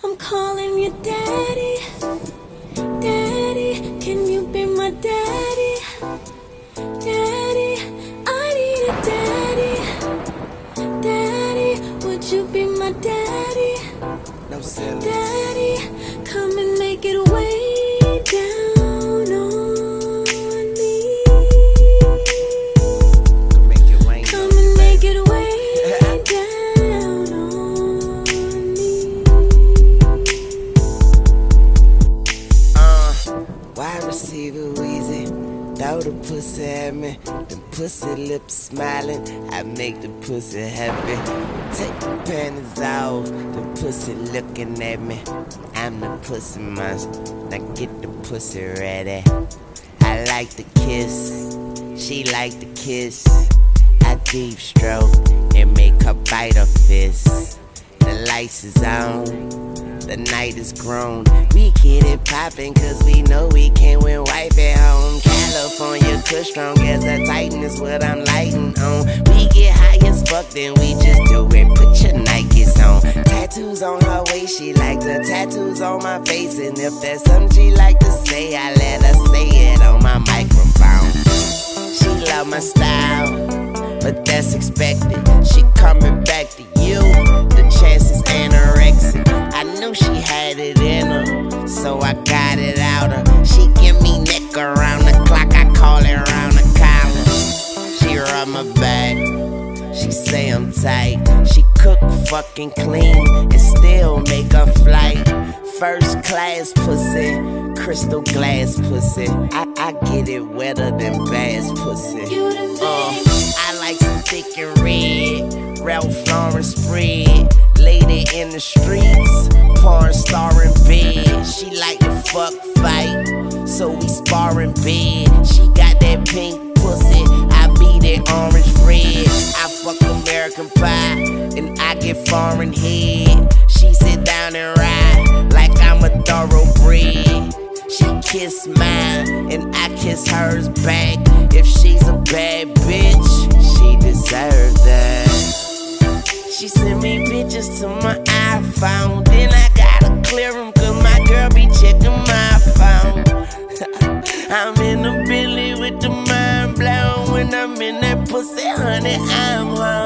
I'm calling you daddy. Daddy, can you be my daddy? Daddy, I need a daddy. Daddy, would you be my daddy? No silly. Daddy, come and make it way down on me. Come and make it way down on me. Wide receiver Weezy, throw the pussy at me. The pussy lips smiling, I make the pussy happy. Take the panties off, the pussy looking at me. I'm the pussy monster, now get the pussy ready. I like the kiss, she like the kiss. I deep stroke and make her bite her fist. The lights is on, the night is grown. We get it poppin' cause we know we can win wife at home. California kush strong as a titan is what I'm lighting on. We get high as fuck then we just do it, put your Nikes on. Tattoos on her waist, she like the tattoos on my face. And if there's something she like to say, I let her say it on my microphone. She love my style, but that's expected. She coming back to you, the chances anorexic. I knew she had it in her, so I got it out her. She give me neck around the clock, I call it around the collar. She rub my back, she say I'm tight. She cook fucking clean and still make a flight. First class pussy, crystal glass pussy. I get it wetter than bass pussy. I like some thick and red, Ralph Lauren spread. Lady in the streets, porn star in bed. She like to fuck fight, so we spar in bed. She got that pink pussy, I be that orange red. I fuck American pie, and I get foreign head. She sit down and ride, like I'm a thoroughbred. She kiss mine, and I kiss hers back. If she's a bad bitch, she deserves that. She send me pictures to my iPhone, then I gotta clear them cause my girl be checking my phone. I'm in the Bentley with the mind blown. When I'm in that pussy, honey, I'm home.